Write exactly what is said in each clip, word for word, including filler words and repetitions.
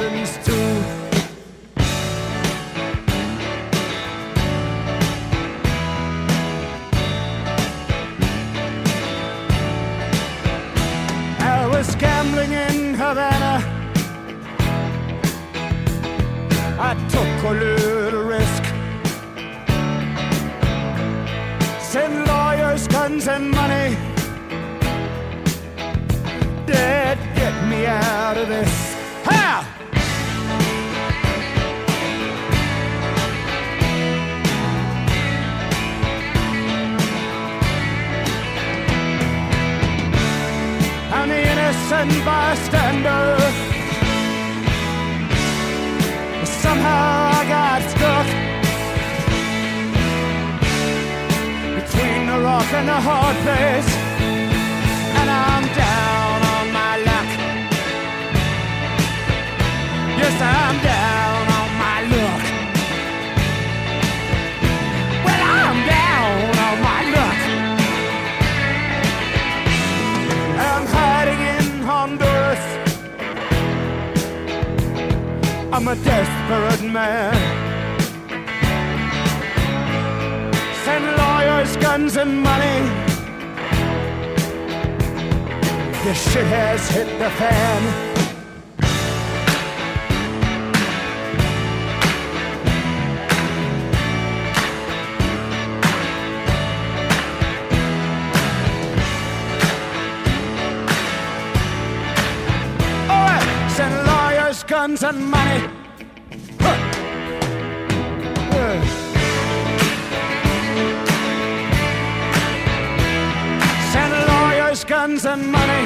reasons too. I was gambling in Havana. I took a little risk. Send lawyers, guns, and money. Dad, get me out of this. Ha! I'm the innocent bystander. Somehow I got stuck between the rock and the hard place, and I'm down on my luck. Yes, I'm down on my luck. Well, I'm down on my luck. I'm hiding in Honduras. I'm a desperate man. Send lawyers, guns, and money. This shit has hit the fan. All right, send lawyers, guns, and money. Huh. Uh. Send lawyers, guns, and money.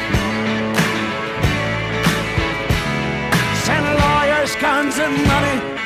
Send lawyers, guns, and money.